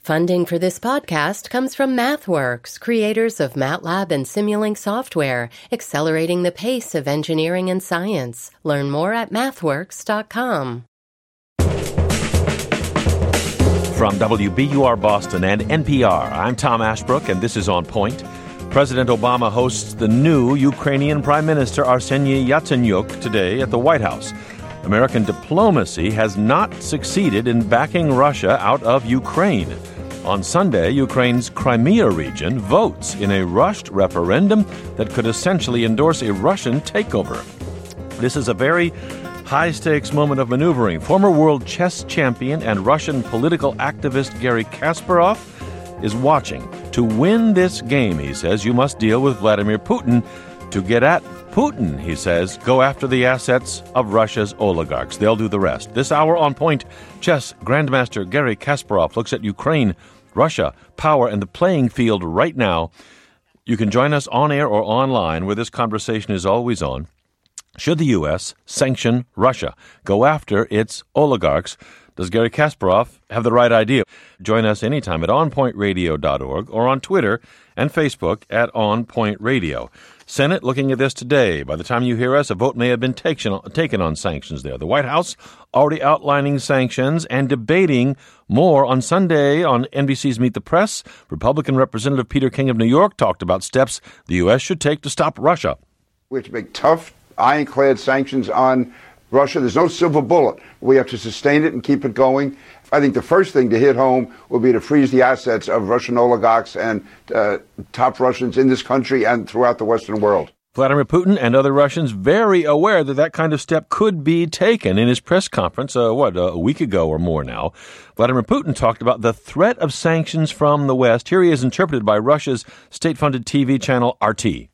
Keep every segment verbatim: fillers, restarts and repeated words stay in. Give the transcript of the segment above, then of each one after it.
Funding for this podcast comes from MathWorks, creators of MATLAB and Simulink software, accelerating the pace of engineering and science. Learn more at mathworks dot com. From W B U R Boston and N P R, I'm Tom Ashbrook, and this is On Point. President Obama hosts the new Ukrainian Prime Minister Arseniy Yatsenyuk today at the White House. American diplomacy has not succeeded in backing Russia out of Ukraine. On Sunday, Ukraine's Crimea region votes in a rushed referendum that could essentially endorse a Russian takeover. This is a very high-stakes moment of maneuvering. Former world chess champion and Russian political activist Garry Kasparov is watching. To win this game, he says, you must deal with Vladimir Putin. To get at Putin, he says, go after the assets of Russia's oligarchs. They'll do the rest. This hour on Point, chess grandmaster Garry Kasparov looks at Ukraine, Russia, power, and the playing field right now. You can join us on air or online, where this conversation is always on. Should the U S sanction Russia, go after its oligarchs? Does Garry Kasparov have the right idea? Join us anytime at on point radio dot org or on Twitter and Facebook at On Point Radio. Senate looking at this today. By the time you hear us, a vote may have been taken, taken on sanctions there. The White House already outlining sanctions and debating more. On Sunday on N B C's Meet the Press, Republican Representative Peter King of New York talked about steps the U S should take to stop Russia. We have to make tough, ironclad sanctions on Russia. There's no silver bullet. We have to sustain it and keep it going. I think the first thing to hit home will be to freeze the assets of Russian oligarchs and uh, top Russians in this country and throughout the Western world. Vladimir Putin and other Russians very aware that that kind of step could be taken. In his press conference, uh, what, a week ago or more now, Vladimir Putin talked about the threat of sanctions from the West. Here he is interpreted by Russia's state-funded T V channel R T.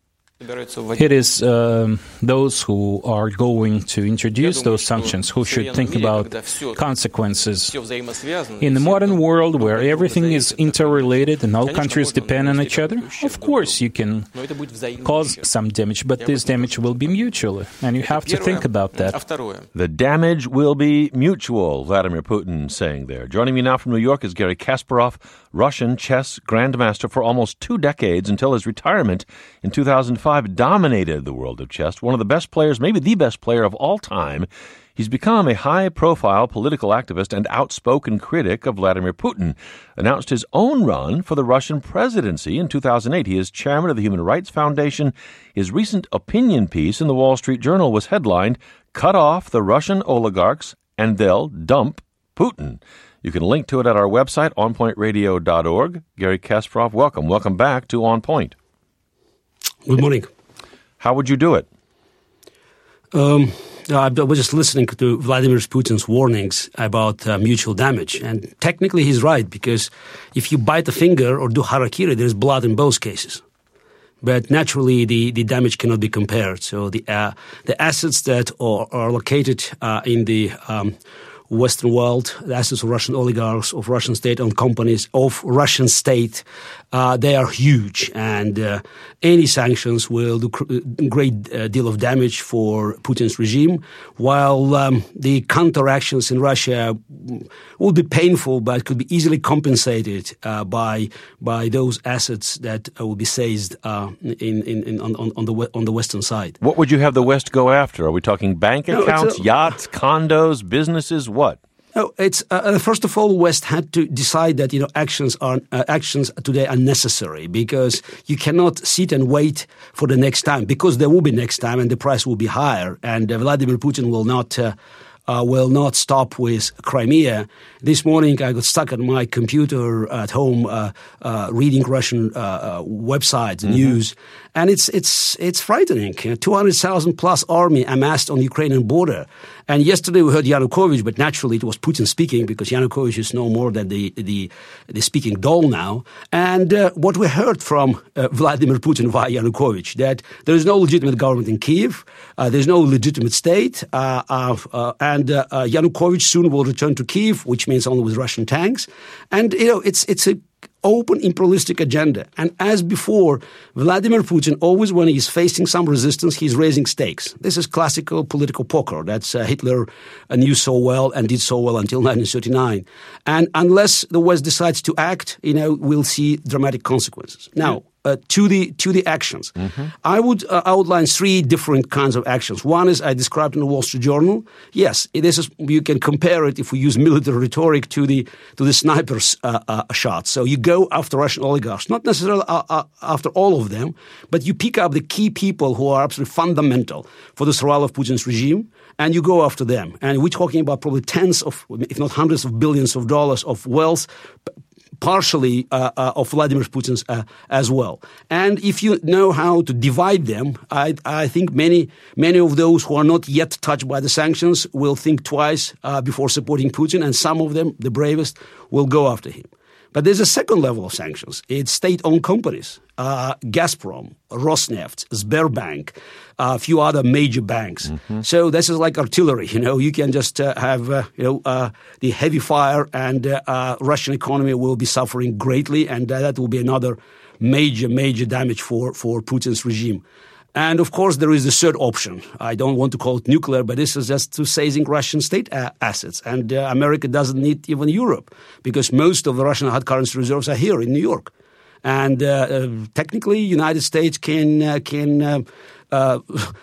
It is um, those who are going to introduce those sanctions who should think about consequences. In the modern world where everything is interrelated and all countries depend on each other, of course you can cause some damage, but this damage will be mutual, and you have to think about that. The damage will be mutual, Vladimir Putin saying there. Joining me now from New York is Garry Kasparov, Russian chess grandmaster for almost two decades until his retirement in two thousand five. Dominated the world of chess, one of the best players, maybe the best player of all time. He's become a high-profile political activist and outspoken critic of Vladimir Putin. Announced his own run for the Russian presidency in two thousand eight. He is chairman of the Human Rights Foundation. His recent opinion piece in the Wall Street Journal was headlined, "Cut off the Russian oligarchs and they'll dump Putin." You can link to it at our website, on point radio dot org. Garry Kasparov, welcome. Welcome back to On Point. Good morning. How would you do it? Um, I was just listening to Vladimir Putin's warnings about uh, mutual damage. And technically he's right, because if you bite a finger or do harakiri, there's blood in both cases. But naturally, the, the damage cannot be compared. So the uh, the assets that are, are located uh, in the um, Western world, the assets of Russian oligarchs, of Russian state-owned companies, of Russian state, uh, they are huge. And uh, any sanctions will do a great uh, deal of damage for Putin's regime, while um, the counteractions in Russia will be painful, but could be easily compensated uh, by by those assets that uh, will be seized uh, in, in, in on, on the on the Western side. What would you have the West go after? Are we talking bank No, accounts, a, yachts, condos, businesses? What? No, it's uh, first of all, West had to decide that you know actions are uh, actions today are necessary, because you cannot sit and wait for the next time, because there will be next time and the price will be higher, and uh, Vladimir Putin will not. Uh, Uh, will not stop with Crimea. This morning I got stuck at my computer at home uh, uh, reading Russian uh, uh, websites, mm-hmm. news, and it's it's it's frightening. two hundred thousand plus army amassed on the Ukrainian border. And yesterday we heard Yanukovych, but naturally it was Putin speaking, because Yanukovych is no more than the the, the speaking doll now. And uh, what we heard from uh, Vladimir Putin via Yanukovych, that there is no legitimate government in Kyiv, uh, there is no legitimate state, uh, uh, uh, and And uh, uh, Yanukovych soon will return to Kyiv, which means only with Russian tanks. And, you know, it's it's a open imperialistic agenda. And as before, Vladimir Putin, always when he's facing some resistance, he's raising stakes. This is classical political poker. That's uh, Hitler uh, knew so well and did so well until nineteen thirty-nine. And unless the West decides to act, you know, we'll see dramatic consequences. Now, Uh, to the to the actions. Mm-hmm. I would uh, outline three different kinds of actions. One is I described in the Wall Street Journal. Yes, this is, you can compare it, if we use military rhetoric, to the to the sniper's uh, uh, shots. So you go after Russian oligarchs, not necessarily uh, uh, after all of them, but you pick up the key people who are absolutely fundamental for the survival of Putin's regime, and you go after them. And we're talking about probably tens of, if not hundreds of billions of dollars of wealth, partially uh, uh, of Vladimir Putin's uh, as well. And if you know how to divide them, I, I think many many of those who are not yet touched by the sanctions will think twice uh, before supporting Putin, and some of them, the bravest, will go after him. But there's a second level of sanctions. It's state-owned companies, uh, Gazprom, Rosneft, Sberbank, a few other major banks. Mm-hmm. So this is like artillery. You know, you can just uh, have uh, you know uh, the heavy fire, and uh, uh, Russian economy will be suffering greatly, and uh, that will be another major, major damage for for Putin's regime. And of course, there is the third option. I don't want to call it nuclear, but this is just to seizing Russian state uh, assets. And uh, America doesn't need even Europe, because most of the Russian hard currency reserves are here in New York. And uh, uh, technically, United States can uh, can uh, uh,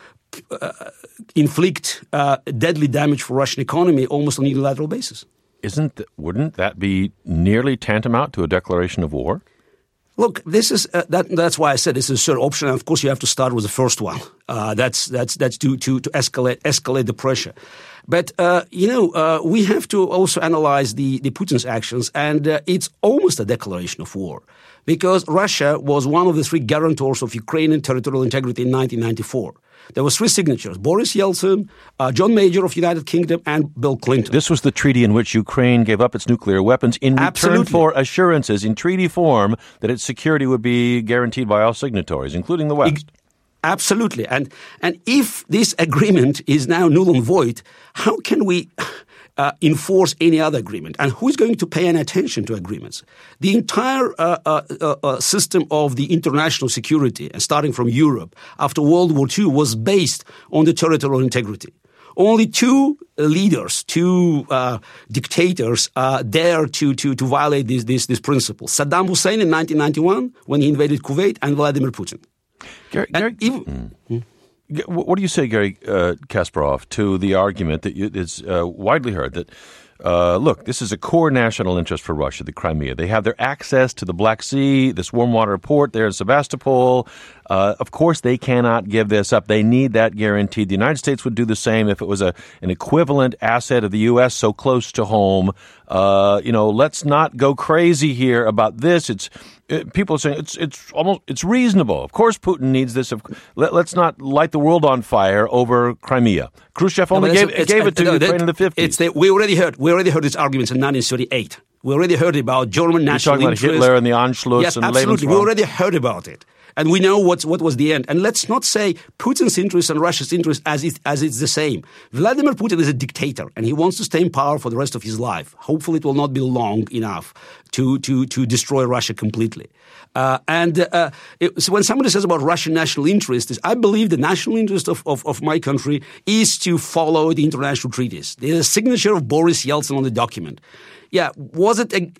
uh, inflict uh, deadly damage for Russian economy almost on a unilateral basis. Isn't th- wouldn't that be nearly tantamount to a declaration of war? Look, this is uh, that. That's why I said this is a third option. And of course, you have to start with the first one. Uh, that's that's that's to to to escalate escalate the pressure. But uh, you know, uh, we have to also analyze the the Putin's actions, and uh, it's almost a declaration of war, because Russia was one of the three guarantors of Ukrainian territorial integrity in nineteen ninety-four. There were three signatures: Boris Yeltsin, uh, John Major of United Kingdom, and Bill Clinton. This was the treaty in which Ukraine gave up its nuclear weapons in return Absolutely. for assurances in treaty form that its security would be guaranteed by all signatories, including the West. Absolutely. And and if this agreement is now null and void, how can we uh, enforce any other agreement? And who is going to pay any attention to agreements? The entire uh, uh, uh, system of the international security, starting from Europe after World War Two, was based on the territorial integrity. Only two leaders, two uh, dictators uh, dare to, to, to violate this, this, this principle. Saddam Hussein in nineteen ninety-one, when he invaded Kuwait, and Vladimir Putin. Gary, Gary, even, mm. What do you say, Gary uh, Kasparov, to the argument that you, is uh, widely heard that, uh, look, this is a core national interest for Russia, the Crimea. They have their access to the Black Sea, this warm water port there in Sevastopol. Uh, of course, they cannot give this up. They need that guaranteed. The United States would do the same if it was a an equivalent asset of the U S so close to home. Uh, you know, let's not go crazy here about this. It's it, people are saying it's it's almost it's reasonable. Of course, Putin needs this. Of, let, let's not light the world on fire over Crimea. Khrushchev only no, gave, gave it to no, Ukraine that, in the fifties. It's the, we already heard we already heard these arguments in nineteen thirty-eight. We already heard about German national You're talking interest. about Hitler and the Anschluss yes, and absolutely. Lebensraum. We already heard about it. And we know what's, what was the end. And let's not say Putin's interest and Russia's interest as, it, as it's the same. Vladimir Putin is a dictator, and he wants to stay in power for the rest of his life. Hopefully it will not be long enough to, to, to destroy Russia completely. Uh, and uh, it, so when somebody says about Russian national interest, is I believe the national interest of, of, of my country is to follow the international treaties. There's a signature of Boris Yeltsin on the document. Yeah, was it a,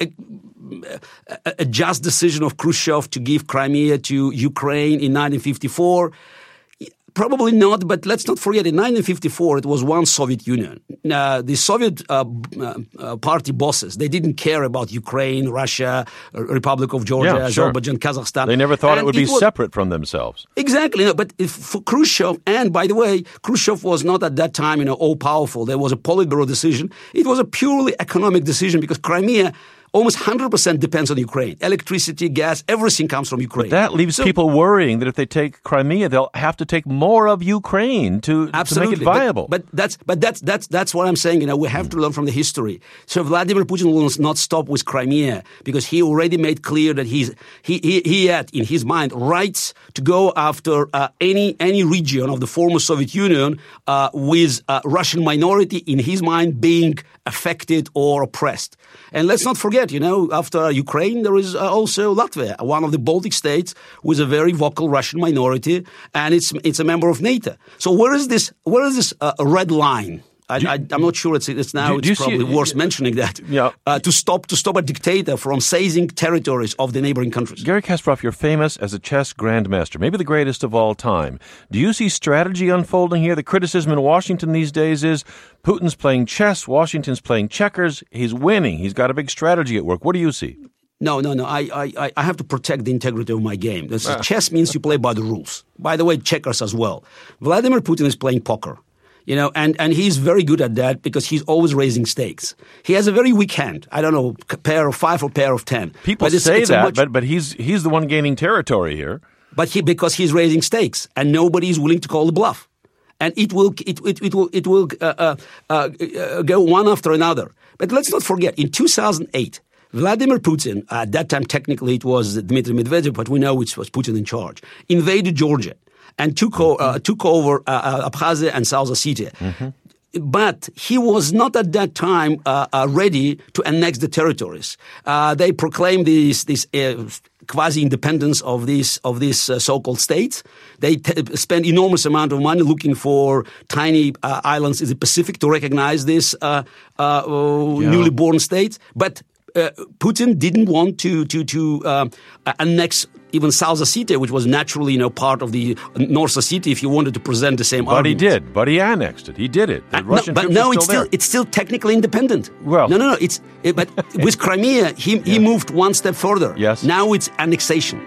a, a just decision of Khrushchev to give Crimea to Ukraine in nineteen fifty-four? Probably not, but let's not forget, in nineteen fifty-four, it was one Soviet Union. Uh, the Soviet uh, uh, party bosses, they didn't care about Ukraine, Russia, Republic of Georgia, yeah, sure. Azerbaijan, Kazakhstan. They never thought and it would it be was, separate from themselves. Exactly. No, but if for Khrushchev, and by the way, Khrushchev was not at that time, you know, all-powerful. There was a Politburo decision. It was a purely economic decision because Crimea almost one hundred percent depends on Ukraine. Electricity, gas, everything comes from Ukraine. But that leaves so, people worrying that if they take Crimea, they'll have to take more of Ukraine to, to make it viable. But, but that's but that's that's that's what I'm saying. You know, we have mm. to learn from the history. So Vladimir Putin will not stop with Crimea because he already made clear that he's he he, he had in his mind rights to go after uh, any any region of the former Soviet Union uh, with uh, Russian minority in his mind being affected or oppressed. And let's not forget, you know, after Ukraine, there is also Latvia, one of the Baltic states with a very vocal Russian minority, and it's it's a member of NATO. So where is this? Where is this uh, red line? I, I, I'm not sure it's, it's now. Do, it's do probably see, worth uh, mentioning that yeah. uh, to stop to stop a dictator from seizing territories of the neighboring countries. Garry Kasparov, you're famous as a chess grandmaster, maybe the greatest of all time. Do you see strategy unfolding here? The criticism in Washington these days is Putin's playing chess, Washington's playing checkers. He's winning. He's got a big strategy at work. What do you see? No, no, no. I, I, I have to protect the integrity of my game. This ah. Chess means you play by the rules. By the way, checkers as well. Vladimir Putin is playing poker. You know, and, and he's very good at that because he's always raising stakes. He has a very weak hand. I don't know, pair of five or pair of ten. People but it's, say it's that, much, but but he's he's the one gaining territory here. But he because he's raising stakes, and nobody is willing to call the bluff, and it will it it, it will it will uh, uh, uh, go one after another. But let's not forget, in two thousand eight, Vladimir Putin, at that time technically it was Dmitry Medvedev, but we know it was Putin in charge, invaded Georgia and took, uh, took over uh, Abkhazia and South Ossetia. Mm-hmm. But he was not at that time uh, uh, ready to annex the territories. Uh, they proclaimed this, this uh, quasi-independence of these of these uh, so-called states. They t- spend enormous amount of money looking for tiny uh, islands in the Pacific to recognize this uh, uh, yeah. newly born states. But uh, Putin didn't want to to to uh, annex even South Ossetia, which was naturally, you know, part of the North Ossetia, if you wanted to present the same but arguments. But he did. But he annexed it. He did it. The uh, Russian no, but no, it's still, still it's still technically independent. Well, no, no, no. It's it, but with Crimea, he yeah. he moved one step further. Yes. Now it's annexation.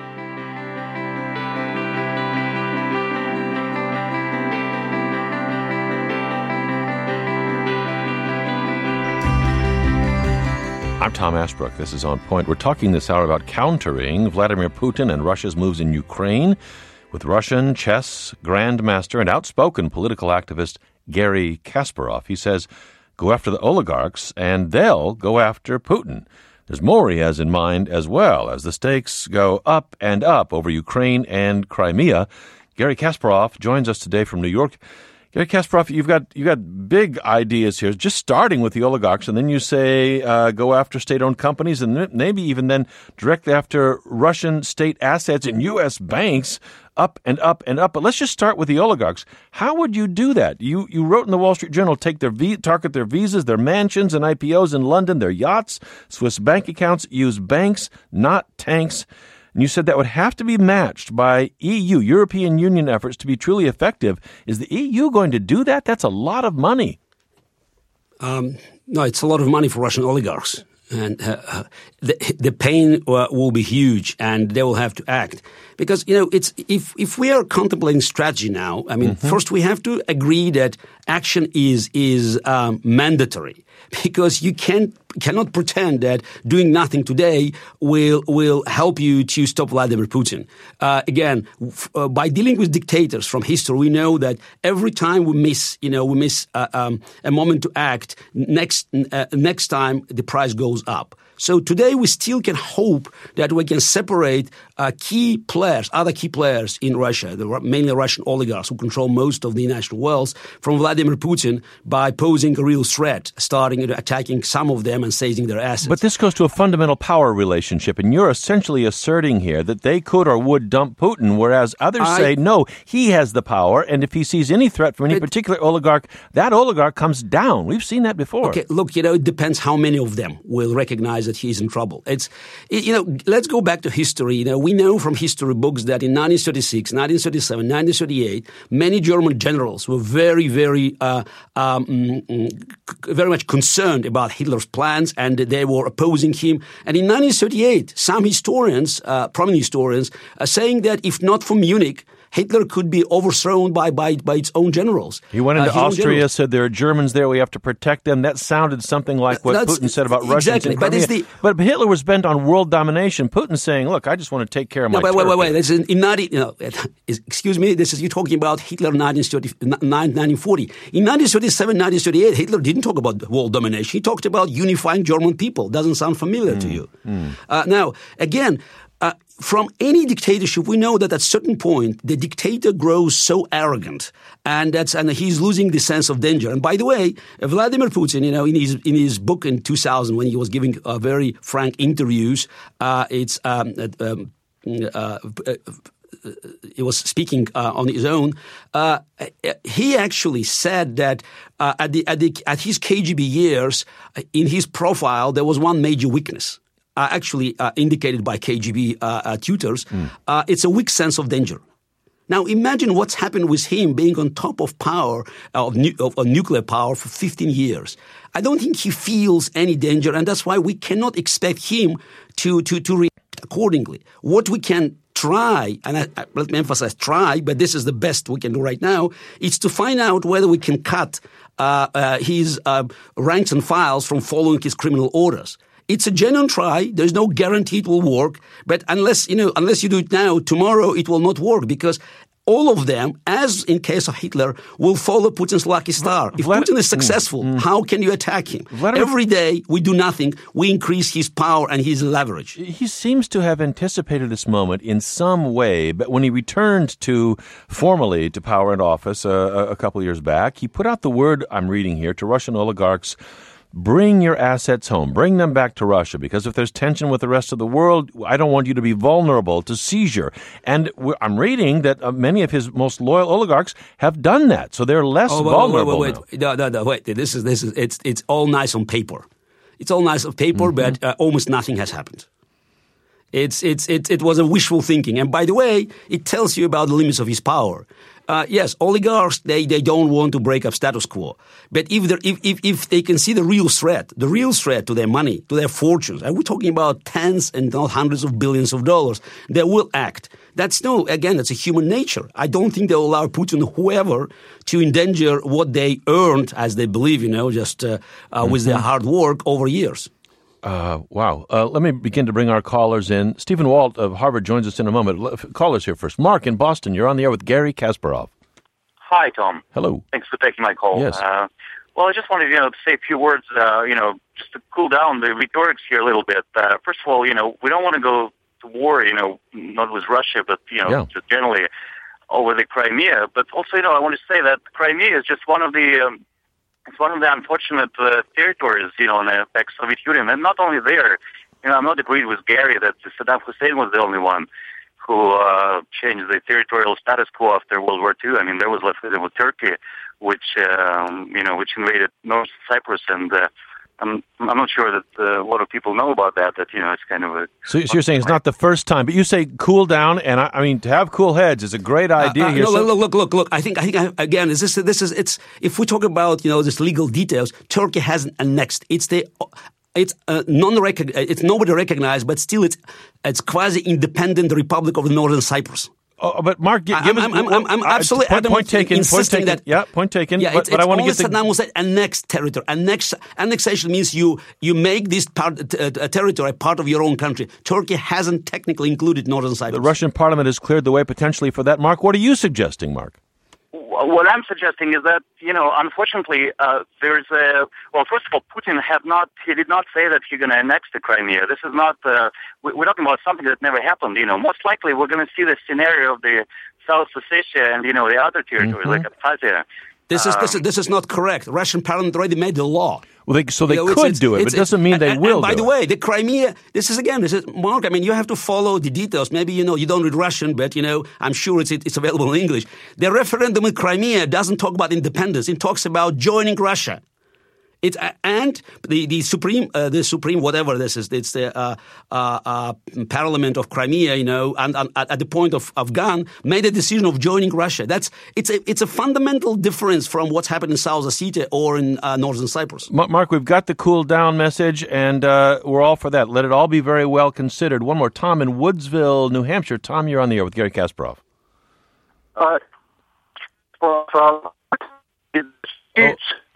I'm Tom Ashbrook. This is On Point. We're talking this hour about countering Vladimir Putin and Russia's moves in Ukraine with Russian chess grandmaster and outspoken political activist Garry Kasparov. He says, go after the oligarchs and they'll go after Putin. There's more he has in mind as well as the stakes go up and up over Ukraine and Crimea. Garry Kasparov joins us today from New York. Garry Kasparov, you've got you've got big ideas here, just starting with the oligarchs, and then you say uh, go after state-owned companies, and maybe even then direct after Russian state assets in U S banks, up and up and up. But let's just start with the oligarchs. How would you do that? You you wrote in the Wall Street Journal, take their v- target their visas, their mansions and I P Os in London, their yachts, Swiss bank accounts, use banks, not tanks. And you said that would have to be matched by E U, European Union efforts to be truly effective. Is the E U going to do that? That's a lot of money. Um, no, it's a lot of money for Russian oligarchs. And uh, the, the pain uh, will be huge, and they will have to act. Because, you know, it's if if we are contemplating strategy now, I mean, mm-hmm. first we have to agree that action is is um, mandatory. Because you can't cannot pretend that doing nothing today will will help you to stop Vladimir Putin. Uh, again, f- uh, by dealing with dictators from history, we know that every time we miss, you know, we miss uh, um, a moment to act. Next uh, next time, the price goes up. So today we still can hope that we can separate uh, key players, other key players in Russia, the, mainly Russian oligarchs who control most of the national wealth, from Vladimir Putin by posing a real threat, starting attacking some of them and seizing their assets. But this goes to a fundamental power relationship, and you're essentially asserting here that they could or would dump Putin, whereas others I, say, no, he has the power, and if he sees any threat from any it, particular oligarch, that oligarch comes down. We've seen that before. Okay, look, you know, it depends how many of them will recognize that he's in trouble. It's, you know, let's go back to history. You know, we know from history books that in nineteen thirty-six, nineteen thirty-seven, nineteen thirty-eight, many German generals were very, very, uh, um, very much concerned about Hitler's plans, and they were opposing him. And in nineteen thirty-eight, some historians, uh, prominent historians, are saying that if not for Munich, Hitler could be overthrown by, by, by its own generals. He went into uh, Austria, said there are Germans there, we have to protect them. That sounded something like what That's, Putin said about Russians exactly, in Crimea. But, the, but Hitler was bent on world domination. Putin's saying, look, I just want to take care of no, my wait, wait, wait, wait. territory. This is in nineteen, you know, excuse me, this is you're talking about Hitler in nineteen forty. In nineteen thirty-seven, nineteen thirty-eight, Hitler didn't talk about world domination. He talked about unifying German people. Doesn't sound familiar mm, to you. Mm. Uh, now, again, Uh, from any dictatorship, we know that at a certain point, the dictator grows so arrogant, and that's and he's losing the sense of danger. And by the way, Vladimir Putin, you know, in his in his book in two thousand, when he was giving uh, very frank interviews, uh, it's um, um, uh, he was speaking uh, on his own. Uh, he actually said that uh, at the at the at his K G B years, in his profile, there was one major weakness. Uh, actually uh, indicated by K G B uh, uh, tutors, mm. uh, it's a weak sense of danger. Now imagine what's happened with him being on top of power, uh, of, nu- of, of nuclear power for fifteen years. I don't think he feels any danger, and that's why we cannot expect him to, to, to react accordingly. What we can try, and I, I, let me emphasize try, but this is the best we can do right now, is to find out whether we can cut uh, uh, his uh, ranks and files from following his criminal orders. It's a genuine try. There's no guarantee it will work. But unless, you know, unless you do it now, tomorrow it will not work because all of them, as in case of Hitler, will follow Putin's lucky star. If Vlad- Putin is successful, mm, mm. how can you attack him? Vladimir- Every day we do nothing. We increase his power and his leverage. He seems to have anticipated this moment in some way, but when he returned to formally to power and office uh, a couple years back, he put out the word, I'm reading here, to Russian oligarchs, bring your assets home. Bring them back to Russia, because if there's tension with the rest of the world, I don't want you to be vulnerable to seizure. And I'm reading that uh, many of his most loyal oligarchs have done that, so they're less oh, wait, vulnerable wait, wait, wait. No, no, no, wait. This is this is it's it's all nice on paper. It's all nice on paper, mm-hmm. but uh, almost nothing has happened. It's it's it it was a wishful thinking, and by the way, it tells you about the limits of his power. Uh, yes, oligarchs, they, they don't want to break up status quo. But if, if, if, if they can see the real threat, the real threat to their money, to their fortunes, and we're talking about tens and not hundreds of billions of dollars, they will act. That's no, again, that's a human nature. I don't think they'll allow Putin or whoever to endanger what they earned, as they believe, you know, just uh, uh, mm-hmm. with their hard work over years. Uh, wow. Uh, let me begin to bring our callers in. Stephen Walt of Harvard joins us in a moment. Callers here first. Mark in Boston, you're on the air with Gary Kasparov. Hi, Tom. Hello. Thanks for taking my call. Yes. Uh, well, I just wanted, you know, to say a few words, uh, you know, just to cool down the rhetorics here a little bit. Uh, first of all, you know, we don't want to go to war, you know, not with Russia, but, you know, yeah. just generally over the Crimea. But also, you know, I want to say that Crimea is just one of the... Um, It's one of the unfortunate uh, territories, you know, in the ex-Soviet Union. And not only there, you know, I'm not agreed with Gary that Saddam Hussein was the only one who uh, changed the territorial status quo after World War Two. I mean, there was left with Turkey, which, um, you know, which invaded North Cyprus. And uh, I'm, I'm not sure that uh, a lot of people know about that, that, you know, it's kind of a... So, so you're saying it's not the first time, but you say cool down, and I, I mean, to have cool heads is a great idea uh, uh, here. No, so- look, look, look, look, I think, I think, I, again, is this, this is, it's, if we talk about, you know, this legal details, Turkey hasn't annexed. It's the, it's uh, non-recognized, it's nobody recognized, but still it's, it's quasi-independent Republic of Northern Cyprus. Oh, but Mark, give I'm, us... I'm, I'm, I'm absolutely uh, point, point taken, insisting point taken. that... Yeah, point taken. Yeah, but, it's, but it's I want to get Saddam the... Hussein annexed territory. Annex, annexation means you, you make this part, uh, territory part of your own country. Turkey hasn't technically included Northern Cyprus. The Russian parliament has cleared the way potentially for that. Mark, what are you suggesting, Mark? What I'm suggesting is that, you know, unfortunately, uh, there's a, well, first of all, Putin had not, he did not say that he's going to annex the Crimea. This is not, uh, we're talking about something that never happened, you know. Most likely we're going to see the scenario of the South Ossetia and, you know, the other territories mm-hmm. like Abkhazia. This is, this is this is not correct. Russian parliament already made the law. Well, they, so they you know, could it's, it's, do it, but it doesn't mean they and, will. And by do the it. way, the Crimea. This is again. This is Mark. I mean, you have to follow the details. Maybe you know you don't read Russian, but you know I'm sure it's it's available in English. The referendum in Crimea doesn't talk about independence. It talks about joining Russia. It and the the supreme uh, the supreme whatever this is it's the uh, uh, uh, Parliament of Crimea, you know, and, and at the point of Afghan made a decision of joining Russia. That's it's a it's a fundamental difference from what's happened in South Ossetia or in uh, Northern Cyprus. Mark, we've got the cool down message, and uh, we're all for that. Let it all be very well considered. One more, Tom in Woodsville, New Hampshire. Tom, you're on the air with Gary Kasparov. Uh, well, uh, it's, oh.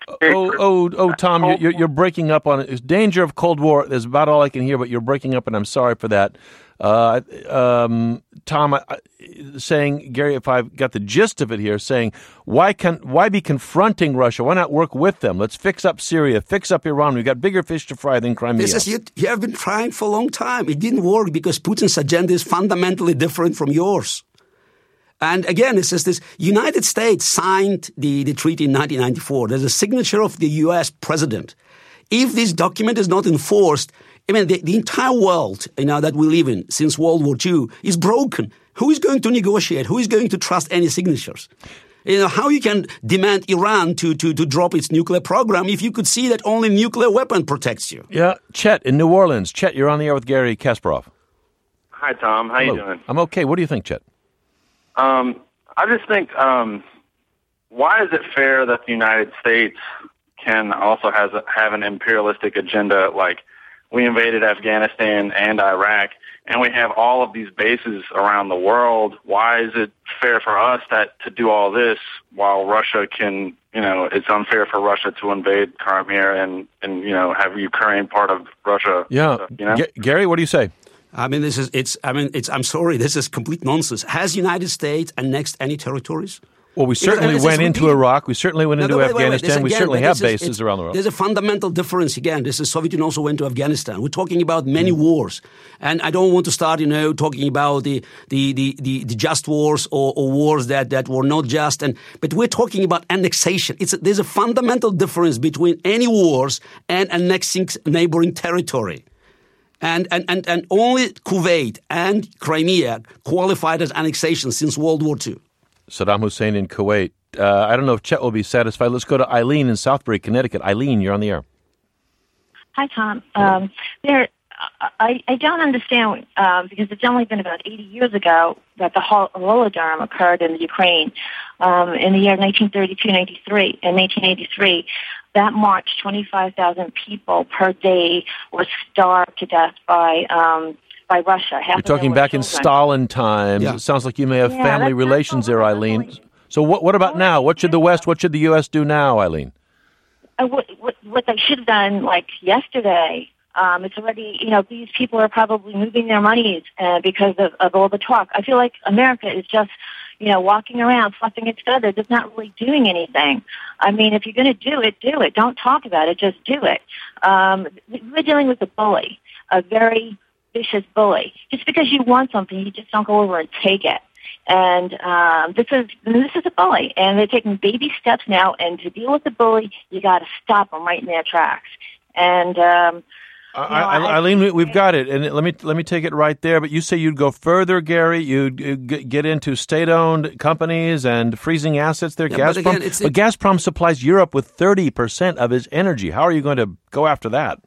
oh, oh, oh, Tom, you're, you're breaking up on it. It's danger of Cold War. That's about all I can hear, but you're breaking up, and I'm sorry for that. Uh, um, Tom, I, saying, Gary, if I've got the gist of it here, saying, why can why be confronting Russia? Why not work with them? Let's fix up Syria, fix up Iran. We've got bigger fish to fry than Crimea. This is, you, you have been trying for a long time. It didn't work because Putin's agenda is fundamentally different from yours. And again, it says this, United States signed the, the treaty in nineteen ninety-four. There's a signature of the U S president. If this document is not enforced, I mean, the, the entire world, you know, that we live in since World War Two is broken. Who is going to negotiate? Who is going to trust any signatures? You know, how you can demand Iran to, to, to drop its nuclear program if you could see that only nuclear weapon protects you? Yeah. Chet in New Orleans. Chet, you're on the air with Gary Kasparov. Hi, Tom. How Hello. you doing? I'm okay. What do you think, Chet? Um, I just think, um, why is it fair that the United States can also has a, have an imperialistic agenda? Like, we invaded Afghanistan and Iraq, and we have all of these bases around the world. Why is it fair for us that to do all this while Russia can, you know, it's unfair for Russia to invade Crimea and, and you know, have Ukraine part of Russia? Yeah. Stuff, you know? G- Gary, what do you say? I mean, this is, it's, I mean, it's, I'm sorry, this is complete nonsense. Has United States annexed any territories? Well, we certainly Because, went into Iraq. We certainly went no, into no, wait, Afghanistan. wait, wait. We Again, certainly have is, bases around the world. There's a fundamental difference again. This is Soviet Union also went to Afghanistan. We're talking about many wars. And I don't want to start, you know, talking about the, the, the, the, the just wars or, or wars that, that were not just. And, but we're talking about annexation. It's a, there's a fundamental difference between any wars and annexing neighboring territory. And, and, and, and only Kuwait and Crimea qualified as annexation since World War Two. Saddam Hussein in Kuwait. Uh, I don't know if Chet will be satisfied. Let's go to Eileen in Southbury, Connecticut. Eileen, you're on the air. Hi, Tom. Um, there, I, I don't understand, um, because it's only been about eighty years ago that the Holodomor occurred in the Ukraine. Um, in the year nineteen thirty-two ninety-three, in nineteen eighty-three, that march, twenty-five thousand people per day were starved to death by um, by Russia. Half You're talking back in Stalin times. Yeah. It sounds like you may have Yeah, family that's- relations that's there, what- Eileen. So what, what about now? What should the West, what should the U S do now, Eileen? Uh, what, what, what they should have done, like yesterday, um, it's already, you know, these people are probably moving their monies uh, because of, of all the talk. I feel like America is just, you know, walking around, fluffing its feathers. It's not really doing anything. I mean, if you're going to do it, do it. Don't talk about it. Just do it. Um, we're dealing with a bully, a very vicious bully. Just because you want something, you just don't go over and take it. And um, this is this is a bully, and they're taking baby steps now. And to deal with the bully, you got to stop them right in their tracks. And um, Uh, you know, I, I- Eileen, we- we've got it, and let me let me take it right there. But you say you'd go further, Gary. You'd uh, g- get into state-owned companies and freezing assets there. Yeah, Gazprom, but again, it's- but Gazprom supplies Europe with thirty percent of its energy. How are you going to go after that?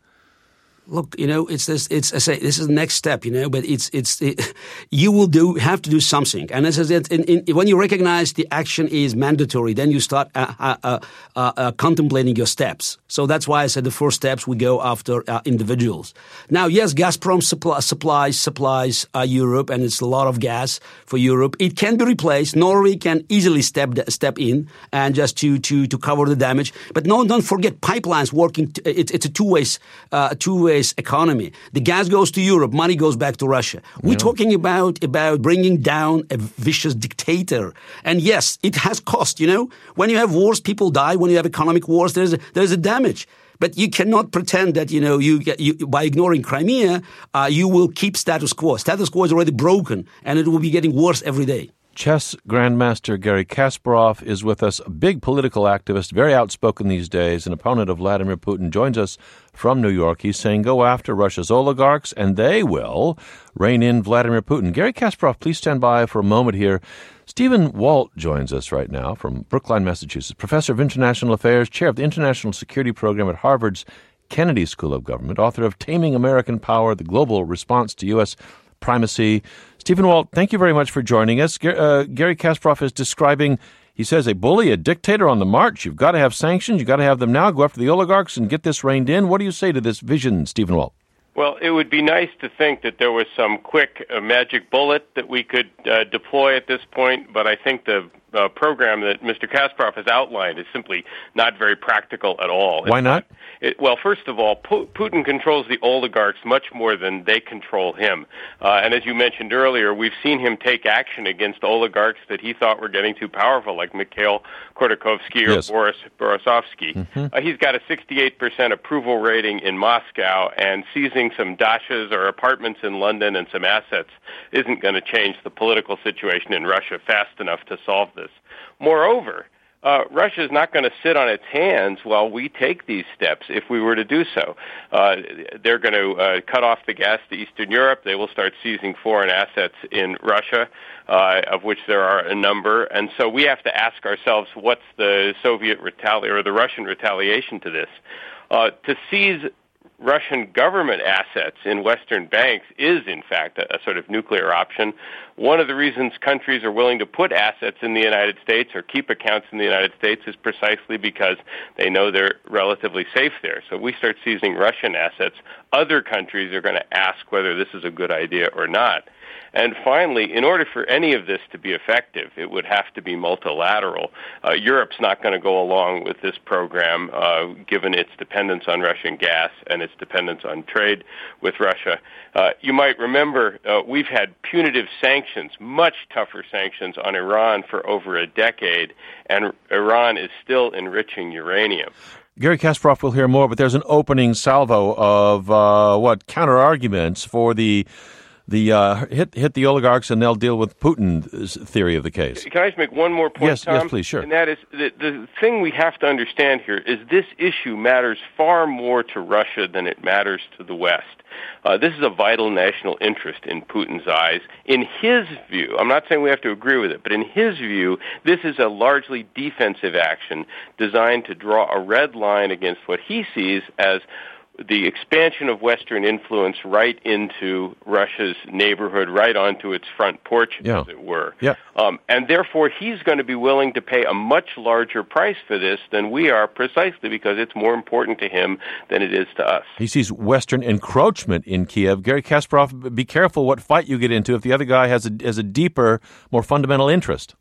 Look, you know, it's this. It's I say this is the next step, you know. But it's it's it, you will do have to do something, and as I said, in, in, when you recognize the action is mandatory, then you start uh, uh, uh, uh, contemplating your steps. So that's why I said the first steps we go after uh, individuals. Now, yes, Gazprom supply, supplies supplies uh, Europe, and it's a lot of gas for Europe. It can be replaced. Norway can easily step step in and just to to to cover the damage. But no, don't forget pipelines working. T- it, it's a two ways uh, two way economy. The gas goes to Europe, money goes back to Russia. We're yeah. talking about about bringing down a vicious dictator. And yes, it has cost, you know. When you have wars, people die. When you have economic wars, there's a, there's a damage. But you cannot pretend that, you know, you, get, you by ignoring Crimea, uh, you will keep status quo. Status quo is already broken, and it will be getting worse every day. Chess Grandmaster Gary Kasparov is with us, a big political activist, very outspoken these days, an opponent of Vladimir Putin, joins us from New York. He's saying go after Russia's oligarchs, and they will rein in Vladimir Putin. Gary Kasparov, please stand by for a moment here. Stephen Walt joins us right now from Brookline, Massachusetts, professor of international affairs, chair of the International Security Program at Harvard's Kennedy School of Government, author of Taming American Power, the Global Response to U S Primacy. Stephen Walt, thank you very much for joining us. Uh, Gary Kasparov is describing, he says, a bully, a dictator on the march. You've got to have sanctions. You've got to have them now. Go after the oligarchs and get this reined in. What do you say to this vision, Stephen Walt? Well, it would be nice to think that there was some quick uh, magic bullet that we could uh, deploy at this point, but I think the uh, program that Mister Kasparov has outlined is simply not very practical at all. Why not? It, well, first of all, Putin controls the oligarchs much more than they control him. Uh, and as you mentioned earlier, we've seen him take action against oligarchs that he thought were getting too powerful, like Mikhail Khodorkovsky or yes. Boris Borisovsky. Mm-hmm. Uh, he's got a sixty-eight percent approval rating in Moscow, and seizing some dachas or apartments in London and some assets isn't going to change the political situation in Russia fast enough to solve this. Moreover, Uh, Russia is not going to sit on its hands while we take these steps if we were to do so. Uh, they're going to uh, cut off the gas to Eastern Europe. They will start seizing foreign assets in Russia, uh, of which there are a number. And so we have to ask ourselves, what's the Soviet retali- or the Russian retaliation to this? Uh, to seize Russian government assets in Western banks is, in fact, a, a sort of nuclear option. One of the reasons countries are willing to put assets in the United States or keep accounts in the United States is precisely because they know they're relatively safe there. So if we start seizing Russian assets, other countries are going to ask whether this is a good idea or not. And finally, in order for any of this to be effective, it would have to be multilateral. Uh, Europe's not going to go along with this program, uh, given its dependence on Russian gas and its dependence on trade with Russia. Uh, you might remember uh, we've had punitive sanctions, much tougher sanctions on Iran for over a decade, and Iran is still enriching uranium. Garry Kasparov will hear more, but there's an opening salvo of, uh, what, counter-arguments for the The uh, hit hit the oligarchs and they'll deal with Putin's theory of the case. Can I just make one more point, yes, Tom? Yes, please, sure. And that is, the, the thing we have to understand here is this issue matters far more to Russia than it matters to the West. Uh, this is a vital national interest in Putin's eyes. In his view, I'm not saying we have to agree with it, but in his view, this is a largely defensive action designed to draw a red line against what he sees as the expansion of Western influence right into Russia's neighborhood, right onto its front porch, yeah. as it were. Yeah. Um, and therefore, he's going to be willing to pay a much larger price for this than we are, precisely because it's more important to him than it is to us. He sees Western encroachment in Kiev. Garry Kasparov, be careful what fight you get into if the other guy has a, has a deeper, more fundamental interest.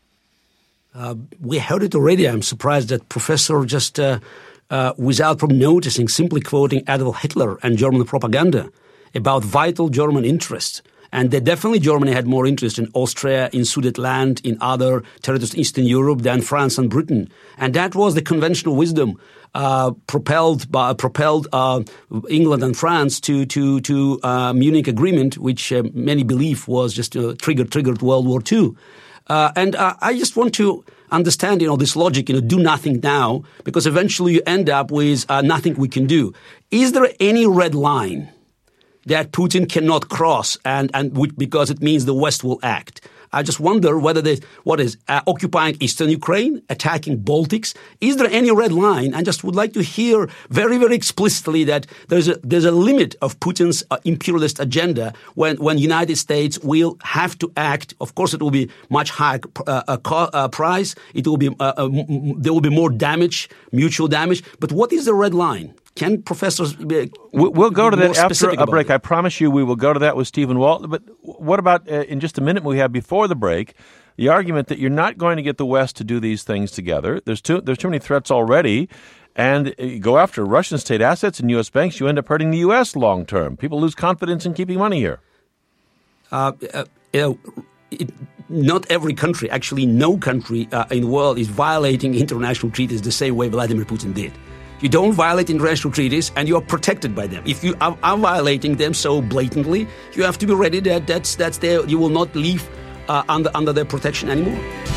Uh, we heard it already. I'm surprised that Professor just... Uh, Uh, without from noticing, simply quoting Adolf Hitler and German propaganda about vital German interests. And that definitely Germany had more interest in Austria, in Sudetenland, in other territories in Eastern Europe than France and Britain. And that was the conventional wisdom uh, propelled by propelled uh, England and France to to to uh, Munich Agreement, which uh, many believe was just uh, triggered triggered World War Two. Uh, and uh, I just want to understand, you know, this logic, you know, do nothing now, because eventually you end up with uh, nothing we can do. Is there any red line that Putin cannot cross, and and because it means the West will act? I just wonder whether they, what is, uh, occupying Eastern Ukraine, attacking Baltics, is there any red line? I just would like to hear very, very explicitly that there's a, there's a limit of Putin's uh, imperialist agenda when, when United States will have to act. Of course, it will be much higher uh, uh, uh, price. It will be, uh, uh, m- there will be more damage, mutual damage. But what is the red line? Can professors be, We'll go to that after a break. It? I promise you we will go to that with Stephen Walt. But what about, uh, in just a minute we have before the break, the argument that you're not going to get the West to do these things together. There's too, there's too many threats already. And you go after Russian state assets and U S banks, you end up hurting the U S long term. People lose confidence in keeping money here. Uh, uh, you know, it, not every country, actually no country uh, in the world is violating international treaties the same way Vladimir Putin did. You don't violate international treaties, and you are protected by them. If you are, are violating them so blatantly, you have to be ready that that's that's there. You will not leave uh, under under their protection anymore.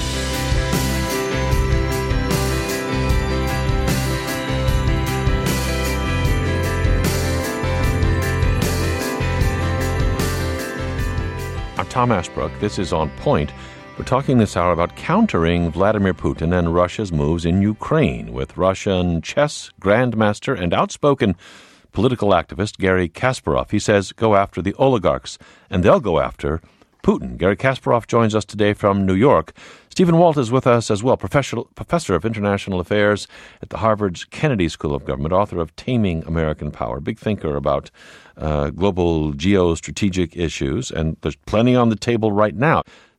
I'm Tom Ashbrook. This is On Point. We're talking this hour about countering Vladimir Putin and Russia's moves in Ukraine with Russian chess grandmaster and outspoken political activist Garry Kasparov. He says go after the oligarchs, and they'll go after Putin. Garry Kasparov joins us today from New York. Stephen Walt is with us as well, professor, professor of international affairs at the Harvard's Kennedy School of Government, author of Taming American Power, big thinker about uh, global geostrategic issues, and there's plenty on the table right now.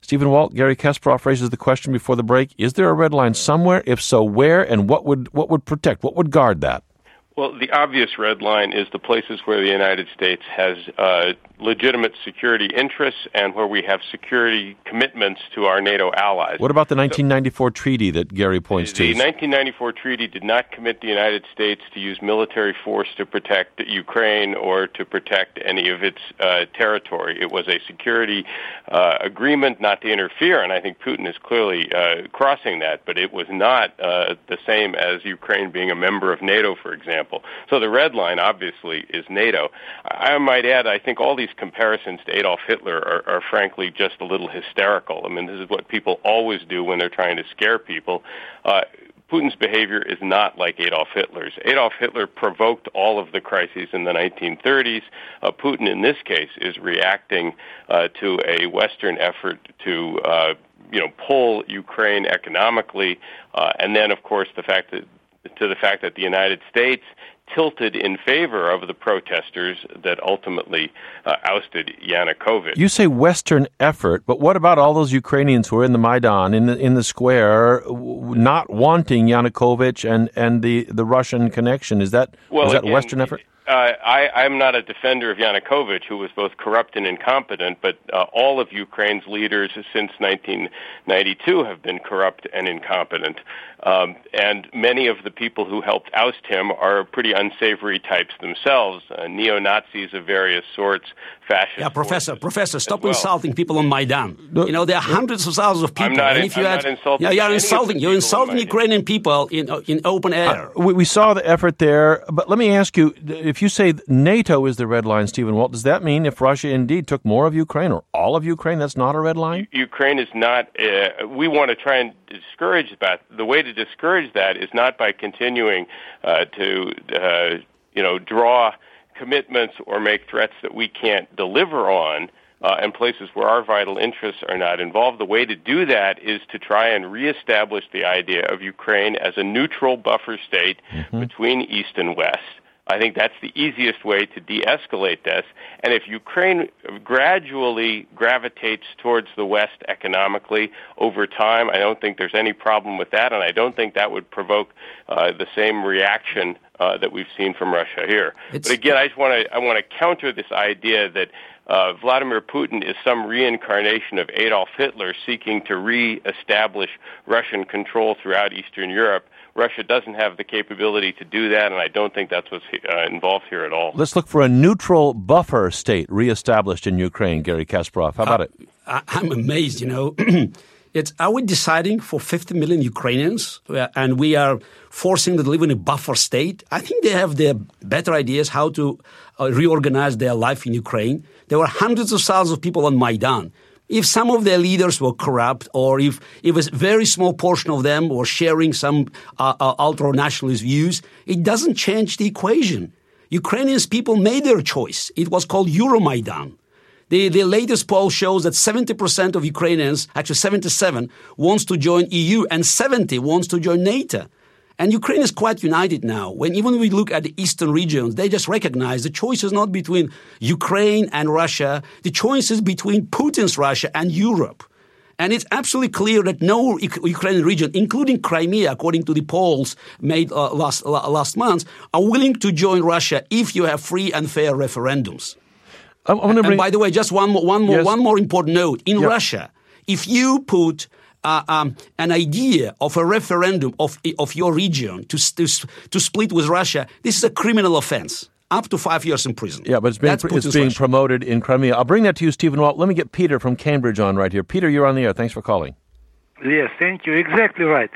Stephen Walt, Gary Kasparov raises the question before the break, is there a red line somewhere? If so, where? And what would what would protect, what would guard that? Well, the obvious red line is the places where the United States has uh, legitimate security interests and where we have security commitments to our NATO allies. What about the nineteen ninety-four so, treaty that Gary points the to? The nineteen ninety-four treaty did not commit the United States to use military force to protect Ukraine or to protect any of its uh, territory. It was a security uh, agreement not to interfere, and I think Putin is clearly uh, crossing that, but it was not uh, the same as Ukraine being a member of NATO, for example. So the red line, obviously, is NATO. I might add, I think all these comparisons to Adolf Hitler are, are frankly just a little hysterical. I mean, this is what people always do when they're trying to scare people. Uh, Putin's behavior is not like Adolf Hitler's. Adolf Hitler provoked all of the crises in the nineteen thirties. Uh, Putin, in this case, is reacting uh, to a Western effort to uh, you know, pull Ukraine economically, uh, and then, of course, the fact that to the fact that the United States tilted in favor of the protesters that ultimately uh, ousted Yanukovych. You say Western effort, but what about all those Ukrainians who are in the Maidan, in the in the square, not wanting Yanukovych and, and the, the Russian connection? Is that well, is that again, Western effort? Uh, I, I'm not a defender of Yanukovych, who was both corrupt and incompetent, but uh, all of Ukraine's leaders since nineteen ninety-two have been corrupt and incompetent. Um, and many of the people who helped oust him are pretty unsavory types themselves, uh, neo-Nazis of various sorts, fascist. Yeah, Professor, Professor, stop well. insulting people on Maidan. You know, there are hundreds of thousands of people. I'm not, and if you I'm had, not insulting yeah, you're any insulting. You're insulting Ukrainian people in in open air. Uh, we, we saw the effort there, but let me ask you, if you say NATO is the red line, Stephen Walt, does that mean if Russia indeed took more of Ukraine or all of Ukraine, that's not a red line? U- Ukraine is not, uh, we want to try and discourage that. The way to discourage that is not by continuing uh, to, uh, you know, draw commitments or make threats that we can't deliver on uh, in places where our vital interests are not involved. The way to do that is to try and reestablish the idea of Ukraine as a neutral buffer state mm-hmm. between East and West. I think that's the easiest way to de-escalate this. And if Ukraine gradually gravitates towards the West economically over time, I don't think there's any problem with that, and I don't think that would provoke uh, the same reaction uh, that we've seen from Russia here. It's, but again, I just want to I want to counter this idea that uh, Vladimir Putin is some reincarnation of Adolf Hitler seeking to re-establish Russian control throughout Eastern Europe. Russia doesn't have the capability to do that, and I don't think that's what's uh, involved here at all. Let's look for a neutral buffer state reestablished in Ukraine, Gary Kasparov. How about uh, it? I, I'm amazed, you know. It's, are we deciding for fifty million Ukrainians, uh, and we are forcing them to live in a buffer state? I think they have their better ideas how to uh, reorganize their life in Ukraine. There were hundreds of thousands of people on Maidan. If some of their leaders were corrupt, or if, if a very small portion of them were sharing some uh, uh, ultra-nationalist views, it doesn't change the equation. Ukrainians people made their choice. It was called Euromaidan. The, the latest poll shows that seventy percent of Ukrainians, actually seventy-seven, wants to join E U and seventy wants to join NATO. And Ukraine is quite united now. When even when we look at the eastern regions, they just recognize the choice is not between Ukraine and Russia. The choice is between Putin's Russia and Europe. And it's absolutely clear that no Ukrainian region, including Crimea, according to the polls made uh, last uh, last month, are willing to join Russia if you have free and fair referendums. I, I want to bring... And by the way, just one more, one more, yes. one more important note. In yeah. Russia, if you put uh, um, an idea of a referendum of of your region to, to to split with Russia, this is a criminal offense. Up to five years in prison. Yeah, but it's being, it's being promoted in Crimea. I'll bring that to you, Stephen Walt. Let me get Peter from Cambridge on right here. Peter, you're on the air. Thanks for calling. Yes, thank you. Exactly right.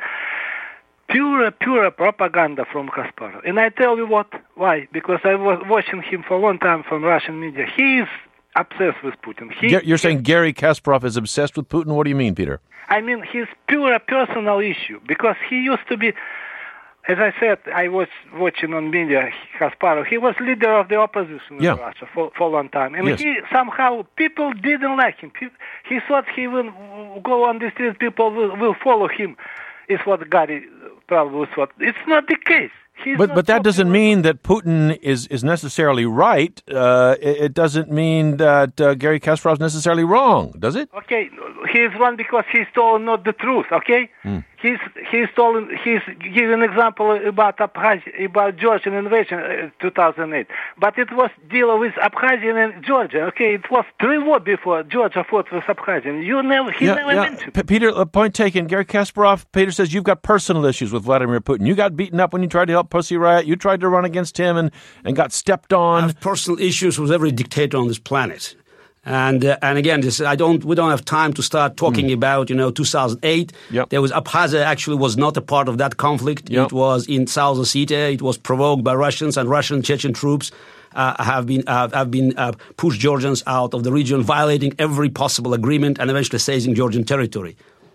Pure, pure propaganda from Kasparov. And I tell you what, why? Because I was watching him for a long time from Russian media. He is obsessed with Putin. He, you're saying Gary Kasparov is obsessed with Putin? What do you mean, Peter? I mean, his pure personal issue. Because he used to be... As I said, I was watching on media Kasparov. He was leader of the opposition in yeah. Russia for, for a long time. And yes. he somehow, people didn't like him. He thought he will go on the street, people will, will follow him, is what Gary probably thought. It's not the case. He's but not but that doesn't popular. mean that Putin is, is necessarily right. Uh, it, it doesn't mean that uh, Garry Kasparov is necessarily wrong, does it? Okay, he's wrong because he's told not the truth. Okay, Mm. he's he's told he's given an example about Abkhazia, about Georgian invasion, uh, two thousand eight. But it was deal with Abkhazia and Georgia. Okay, it was three war before Georgia fought with Abkhazia. You never he Yeah, never yeah. mentioned. P- Peter, uh, point taken. Garry Kasparov, Peter says you've got personal issues with Vladimir Putin. You got beaten up when you tried to help Pussy Riot. You tried to run against him and, and got stepped I on. have personal issues with every dictator on this planet. And uh, and again, this I don't we don't have time to start talking mm. about you know two thousand eight. Yep. There was Abkhazia actually was not a part of that conflict. Yep. It was in South Ossetia. It was provoked by Russians, and Russian Chechen troops uh, have been uh, have been uh, pushed Georgians out of the region, violating every possible agreement and eventually seizing Georgian territory.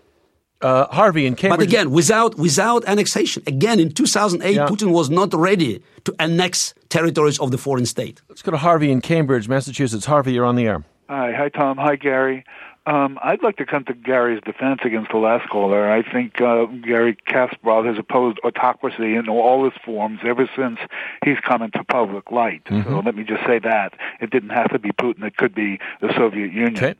Uh, Harvey in Cambridge. But again, without without annexation, again in two thousand eight, Yeah. Putin was not ready to annex territories of the foreign state. Let's go to Harvey in Cambridge, Massachusetts. Harvey, you're on the air. Hi, hi, Tom. Hi, Gary. Um, I'd like to come to Gary's defense against the last caller. I think uh, Garry Kasparov has opposed autocracy in all its forms ever since he's come into public light. Mm-hmm. So let me just say that. It didn't have to be Putin. It could be the Soviet Union. Okay.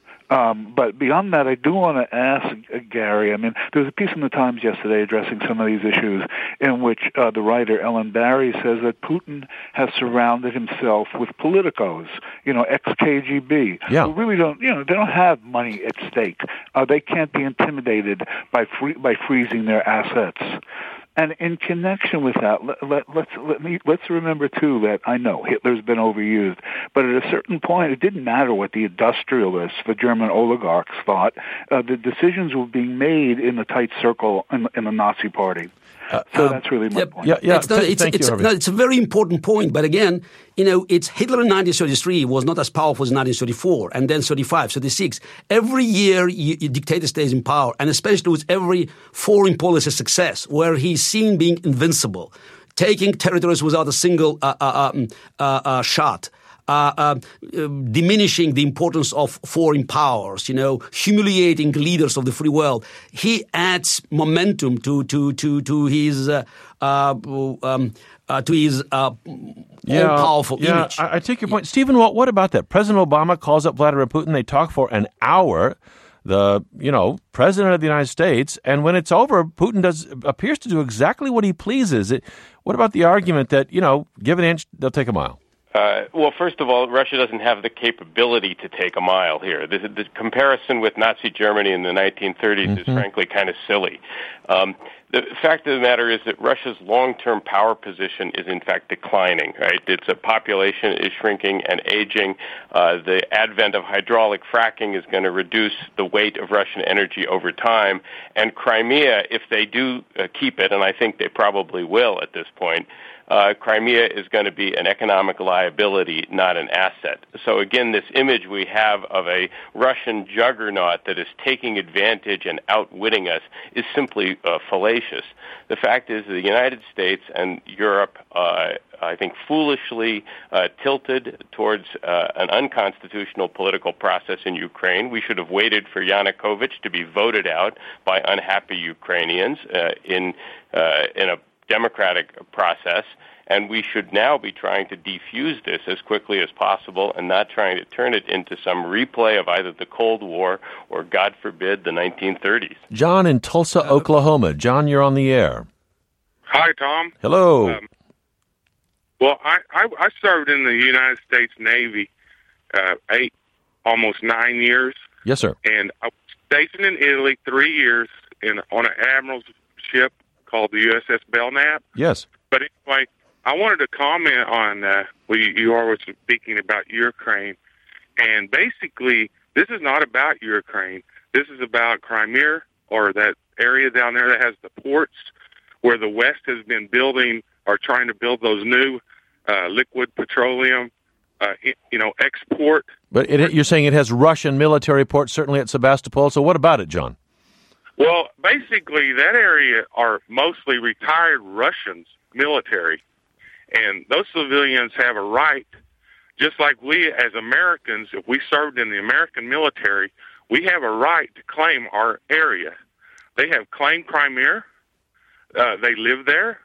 Um, but beyond that, I do want to ask uh, Gary, I mean, there was a piece in the Times yesterday addressing some of these issues in which uh, the writer Ellen Barry says that Putin has surrounded himself with politicos, you know, ex-K G B, Yeah. who really don't, you know, they don't have money at stake. Uh, they can't be intimidated by free, by freezing their assets. And in connection with that, let, let, let's let me let's remember too that I know Hitler's been overused, but at a certain point, it didn't matter what the industrialists, the German oligarchs, thought. Uh, the decisions were being made in the tight circle in, in the Nazi Party. Uh, so um, that's really my Yep. point. Yeah, yeah. It's, not, th- it's, thank it's, you, Harvey. no, it's a very important point, but again, you know, it's Hitler in nineteen thirty-three was not as powerful as nineteen thirty-four, and then thirty-five, thirty-six. Every year, you, you dictator stays in power, and especially with every foreign policy success, where he's seen being invincible, taking territories without a single uh, uh, um, uh, uh, shot. Uh, uh, uh, diminishing the importance of foreign powers, you know, humiliating leaders of the free world. He adds momentum to to to to his uh, uh, um, uh, to his uh, Yeah, all-powerful yeah, image. I, I take your point. Stephen, what, what about that? President Obama calls up Vladimir Putin. They talk for an hour. The, you know, president of the United States. And when it's over, Putin does appears to do exactly what he pleases. It, what about the argument that, you know, give an inch, they'll take a mile? Uh, well, first of all, Russia doesn't have the capability to take a mile here. The, the comparison with Nazi Germany in the nineteen thirties mm-hmm. is frankly kind of silly. Um, the fact of the matter is that Russia's long-term power position is in fact declining, right? Its a population is shrinking and aging. Uh, the advent of hydraulic fracking is going to reduce the weight of Russian energy over time. And Crimea, if they do uh, keep it, and I think they probably will at this point, Uh, Crimea is going to be an economic liability, not an asset. So again, this image we have of a Russian juggernaut that is taking advantage and outwitting us is simply uh, fallacious. The fact is the United States and Europe, uh, I think, foolishly uh, tilted towards uh, an unconstitutional political process in Ukraine. We should have waited for Yanukovych to be voted out by unhappy Ukrainians uh, in uh, in a democratic process, and we should now be trying to defuse this as quickly as possible and not trying to turn it into some replay of either the Cold War or, God forbid, the nineteen thirties. John in Tulsa, Oklahoma. John, you're on the air. Hi, Tom. Hello. Um, well, I, I, I served in the United States Navy uh, eight, almost nine years. Yes, sir. And I was stationed in Italy three years in on an admiral's ship called the U S S Belknap. Yes. But anyway, I wanted to comment on, uh, well, you, you always speaking about Ukraine. And basically, this is not about Ukraine. This is about Crimea, or that area down there that has the ports where the West has been building or trying to build those new uh, liquid petroleum, uh, you know, export. But it, you're saying it has Russian military ports, certainly at Sebastopol. So what about it, John? Well, basically, that area are mostly retired Russians, military, and those civilians have a right, just like we as Americans, if we served in the American military, we have a right to claim our area. They have claimed Crimea. Uh, they live there.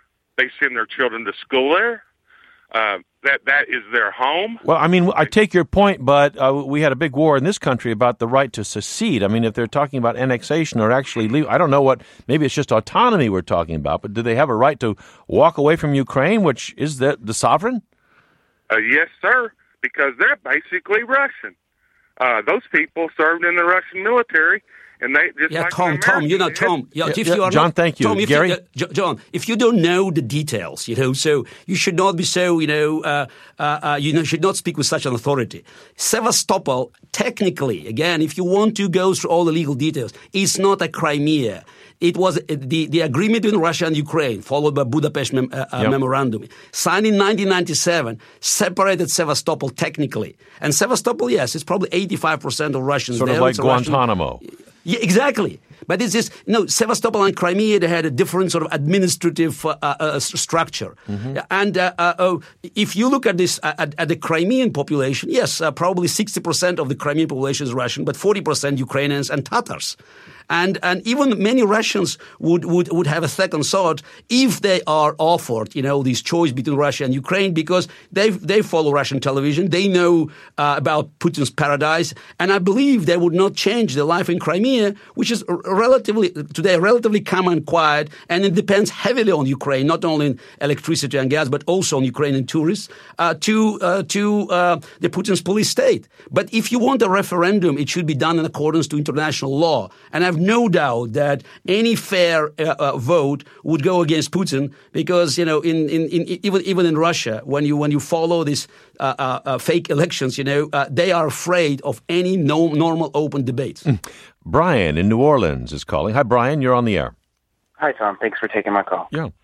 They send their children to school there. Uh, that that is their home. Well, I mean, I take your point, but uh, we had a big war in this country about the right to secede. I mean, if they're talking about annexation or actually leave, I don't know what, maybe it's just autonomy we're talking about, but do they have a right to walk away from Ukraine, which is the, the sovereign? Uh, yes, sir, because they're basically Russian. Uh, those people served in the Russian military. And they just yeah, like Tom, Tom, you know, Tom, yeah, yeah, if yeah, you are John, not, thank you. Tom, if Gary? you, uh, John, if you don't know the details, you know, so you should not be so, you know, uh, uh, uh, you know, should not speak with such an authority. Sevastopol, technically, again, if you want to go through all the legal details, is not a Crimea. It was the, the agreement between Russia and Ukraine, followed by Budapest mem, uh, yep. Memorandum, signed in nineteen ninety-seven, separated Sevastopol technically. And Sevastopol, yes, it's probably eighty-five percent of Russians. Sort there. of like It's Guantanamo. Russian, yeah, exactly. But it's just, you know, Sevastopol and Crimea, they had a different sort of administrative uh, uh, structure. Mm-hmm. And uh, uh, uh, if you look at this, uh, at, at the Crimean population, yes, uh, probably sixty percent of the Crimean population is Russian, but forty percent Ukrainians and Tatars. And and even many Russians would, would, would have a second thought if they are offered, you know, this choice between Russia and Ukraine, because they they follow Russian television, they know uh, about Putin's paradise, and I believe they would not change their life in Crimea, which is relatively today relatively calm and quiet, and it depends heavily on Ukraine, not only in electricity and gas, but also on Ukrainian tourists, uh, to uh, to uh, the Putin's police state. But if you want a referendum, it should be done in accordance to international law, and I've no doubt that any fair uh, uh, vote would go against Putin, because you know, in, in, in even even in Russia, when you when you follow these uh, uh, uh, fake elections, you know, uh, they are afraid of any no, normal open debates. Mm. Brian in New Orleans is calling. Hi, Brian. You're on the air. Hi, Tom. Thanks for taking my call. Yeah.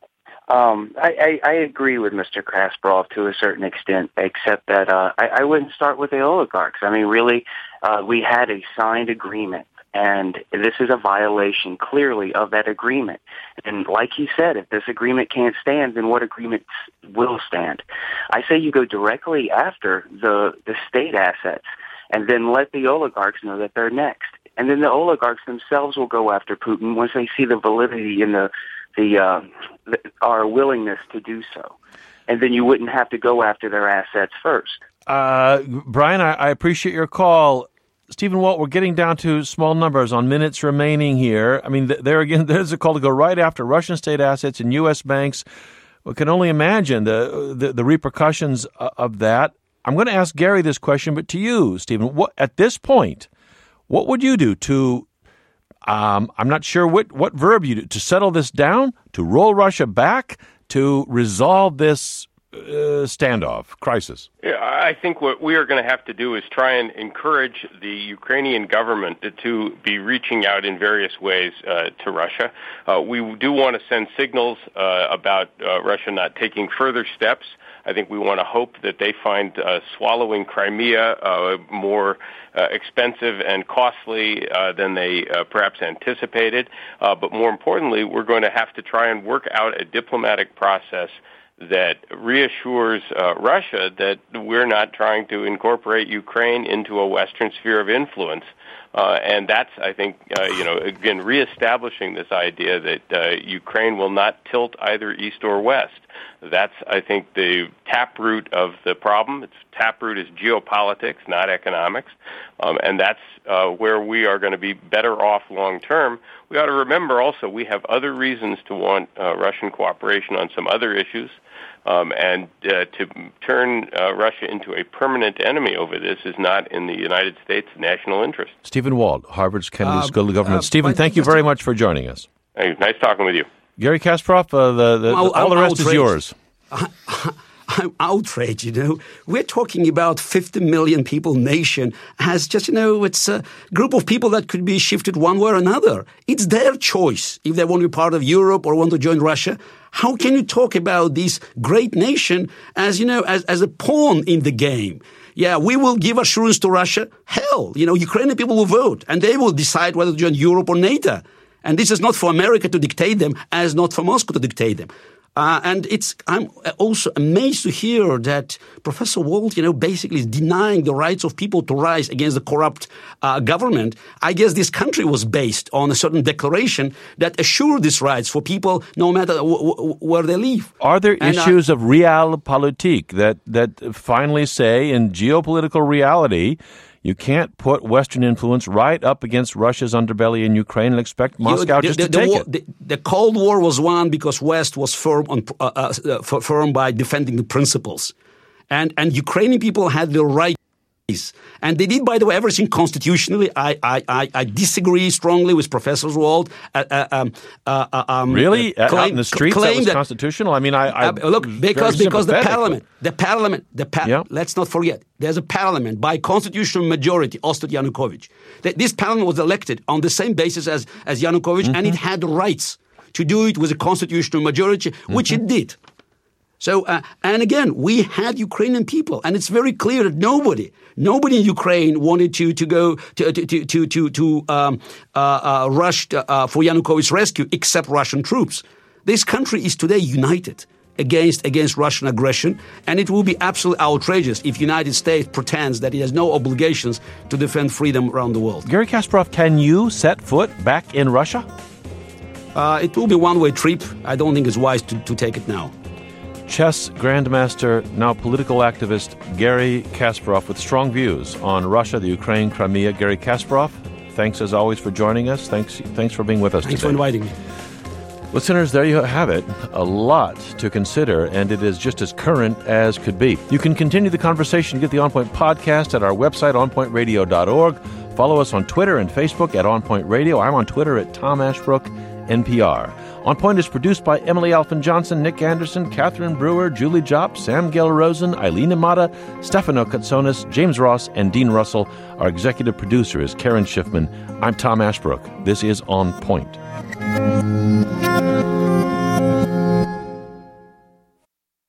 Um, I, I, I agree with Mister Kasparov to a certain extent, except that uh, I, I wouldn't start with the oligarchs. I mean, really, uh, we had a signed agreement. And this is a violation, clearly, of that agreement. And like he said, if this agreement can't stand, then what agreement will stand? I say you go directly after the, the state assets and then let the oligarchs know that they're next. And then the oligarchs themselves will go after Putin once they see the validity in the, the, uh, the our willingness to do so. And then you wouldn't have to go after their assets first. Uh, Brian, I, I appreciate your call. Stephen Walt, we're getting down to small numbers on minutes remaining here. I mean, there again, there's a call to go right after Russian state assets and U S banks. We can only imagine the, the, the repercussions of that. I'm going to ask Gary this question, but to you, Stephen, what, at this point, what would you do to, um, I'm not sure what, what verb you do, to settle this down, to roll Russia back, to resolve this Uh, standoff, crisis? Yeah, I think what we are going to have to do is try and encourage the Ukrainian government to be reaching out in various ways uh, to Russia. Uh, we do want to send signals uh, about uh, Russia not taking further steps. I think we want to hope that they find uh, swallowing Crimea uh, more uh, expensive and costly uh, than they uh, perhaps anticipated. Uh, but more importantly, we're going to have to try and work out a diplomatic process that reassures uh, Russia that we're not trying to incorporate Ukraine into a Western sphere of influence. Uh, and that's, I think, uh, you know, again, reestablishing this idea that uh, Ukraine will not tilt either east or west. That's, I think, the taproot of the problem. Its taproot is geopolitics, not economics. Um, and that's uh, where we are going to be better off long term. We ought to remember also we have other reasons to want uh, Russian cooperation on some other issues. Um, and uh, to turn uh, Russia into a permanent enemy over this is not in the United States' national interest. Stephen Walt, Harvard's Kennedy uh, School of Government. uh, Stephen, thank you very much for joining us. Hey, nice talking with you. Gary Kasparov, uh, the, the, I'll, all the I'll, rest I'll is yours. I'm outraged, you know. We're talking about fifty million people nation as just, you know, it's a group of people that could be shifted one way or another. It's their choice if they want to be part of Europe or want to join Russia. How can you talk about this great nation as, you know, as, as a pawn in the game? Yeah, we will give assurance to Russia. Hell, you know, Ukrainian people will vote and they will decide whether to join Europe or NATO. And this is not for America to dictate them, as not for Moscow to dictate them. Uh, and it's I'm also amazed to hear that Professor Walt, you know, basically is denying the rights of people to rise against the corrupt uh, government. I guess this country was based on a certain declaration that assured these rights for people no matter w- w- where they live. Are there and, issues uh, of realpolitik that, that finally say in geopolitical reality you can't put Western influence right up against Russia's underbelly in Ukraine and expect Moscow you, the, just the, to the take war, it? The, the Cold War was won because West was firm on uh, uh, firm by defending the principles, and and Ukrainian people had the right. And they did, by the way, everything constitutionally. I I, I, I disagree strongly with Professor Walt. Uh, uh, um, uh, um, really? Uh, claim, Out in the streets that was that, constitutional? I mean, I, I uh, look because because the parliament, the parliament, the pa- yeah. let's not forget, there's a parliament by constitutional majority, Ostat Yanukovych. This parliament was elected on the same basis as as Yanukovych, mm-hmm. and it had rights to do it with a constitutional majority, which mm-hmm. it did. So, uh, and again, we had Ukrainian people, and it's very clear that nobody, nobody in Ukraine wanted to to go to to to to, to um, uh, uh, rush to, uh, for Yanukovych's rescue, except Russian troops. This country is today united against against Russian aggression, and it will be absolutely outrageous if the United States pretends that it has no obligations to defend freedom around the world. Garry Kasparov, can you set foot back in Russia? Uh, it will be a one-way trip. I don't think it's wise to, to take it now. Chess grandmaster, now political activist, Garry Kasparov, with strong views on Russia, the Ukraine, Crimea. Garry Kasparov, thanks as always for joining us. Thanks, thanks for being with us thanks today. Thanks for inviting me. Listeners, there you have it. A lot to consider, and it is just as current as could be. You can continue the conversation, get the On Point podcast at our website, on point radio dot org. Follow us on Twitter and Facebook at On Point Radio. I'm on Twitter at Tom Ashbrook, N P R. On Point is produced by Emily Alfin Johnson, Nick Anderson, Catherine Brewer, Julie Jopp, Sam Gell-Rosen, Eileen Imada, Stefano Katsonis, James Ross, and Dean Russell. Our executive producer is Karen Schiffman. I'm Tom Ashbrook. This is On Point.